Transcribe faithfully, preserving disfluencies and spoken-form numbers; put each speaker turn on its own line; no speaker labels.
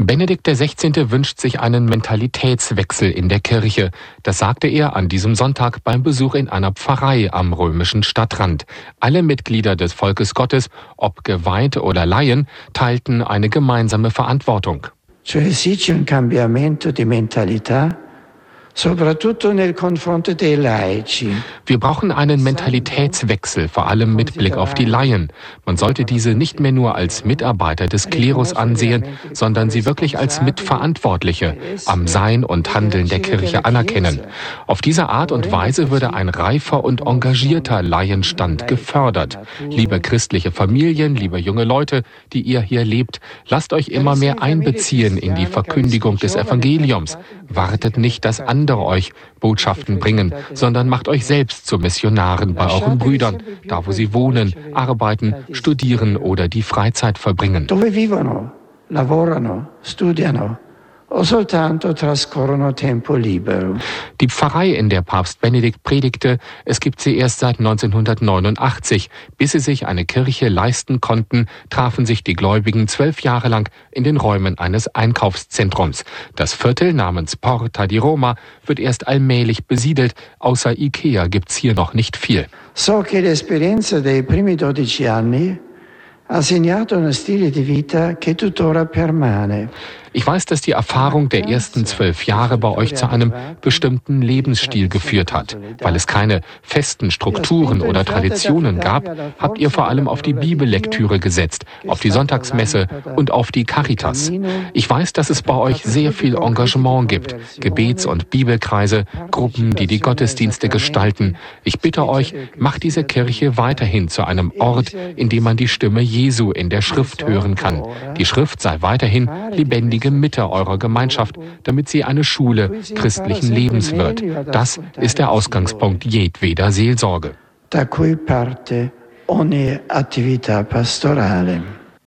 Benedikt der Sechzehnte wünscht sich einen Mentalitätswechsel in der Kirche. Das sagte er an diesem Sonntag beim Besuch in einer Pfarrei am römischen Stadtrand. Alle Mitglieder des Volkes Gottes, ob Geweihte oder Laien, teilten eine gemeinsame Verantwortung.
Cioè esige un cambiamento di mentalità, soprattutto nel confronto dei laici.
Wir brauchen einen Mentalitätswechsel, vor allem mit Blick auf die Laien. Man sollte diese nicht mehr nur als Mitarbeiter des Klerus ansehen, sondern sie wirklich als Mitverantwortliche am Sein und Handeln der Kirche anerkennen. Auf diese Art und Weise würde ein reifer und engagierter Laienstand gefördert. Liebe christliche Familien, liebe junge Leute, die ihr hier lebt, lasst euch immer mehr einbeziehen in die Verkündigung des Evangeliums. Wartet nicht, dass andere euch Botschaften bringen, sondern macht euch selbst zu Missionaren bei euren Brüdern, da wo sie wohnen, arbeiten, studieren oder die Freizeit verbringen.
Dove vivono, lavorano, studiano o soltanto trascorrono tempo libero.
Die Pfarrei, in der Papst Benedikt predigte, es gibt sie erst seit neunzehnhundertneunundachtzig. Bis sie sich eine Kirche leisten konnten, trafen sich die Gläubigen zwölf Jahre lang in den Räumen eines Einkaufszentrums. Das Viertel namens Porta di Roma wird erst allmählich besiedelt. Außer Ikea gibt's hier noch nicht viel.
So che l'esperienza dei primi dodici anni ha segnato uno stile di vita che tuttora permane.
Ich weiß, dass die Erfahrung der ersten zwölf Jahre bei euch zu einem bestimmten Lebensstil geführt hat. Weil es keine festen Strukturen oder Traditionen gab, habt ihr vor allem auf die Bibellektüre gesetzt, auf die Sonntagsmesse und auf die Caritas. Ich weiß, dass es bei euch sehr viel Engagement gibt, Gebets- und Bibelkreise, Gruppen, die die Gottesdienste gestalten. Ich bitte euch, macht diese Kirche weiterhin zu einem Ort, in dem man die Stimme Jesu in der Schrift hören kann. Die Schrift sei weiterhin lebendig Mitte eurer Gemeinschaft, damit sie eine Schule christlichen Lebens wird. Das ist der Ausgangspunkt jedweder Seelsorge.
Da cui parte ogni attività pastorale.